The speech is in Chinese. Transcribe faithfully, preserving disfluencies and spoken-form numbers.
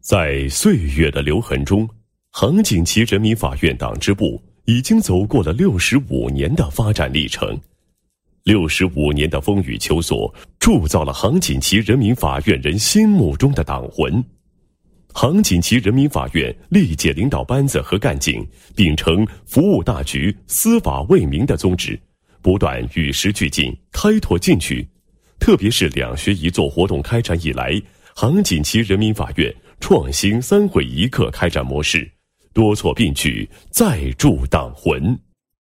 在岁月的留痕中，杭锦旗人民法院党支部已经走过了六十五年的发展历程。六十五年的风雨秋索，铸造了杭锦旗人民法院人心目中的党魂。杭锦旗人民法院历届领导班子和干警秉承服务大局、司法为民的宗旨，不断与时俱进，开拓进取。特别是两学一做活动开展以来，杭锦旗人民法院创新三会一课开展模式，多措并举，再铸党魂。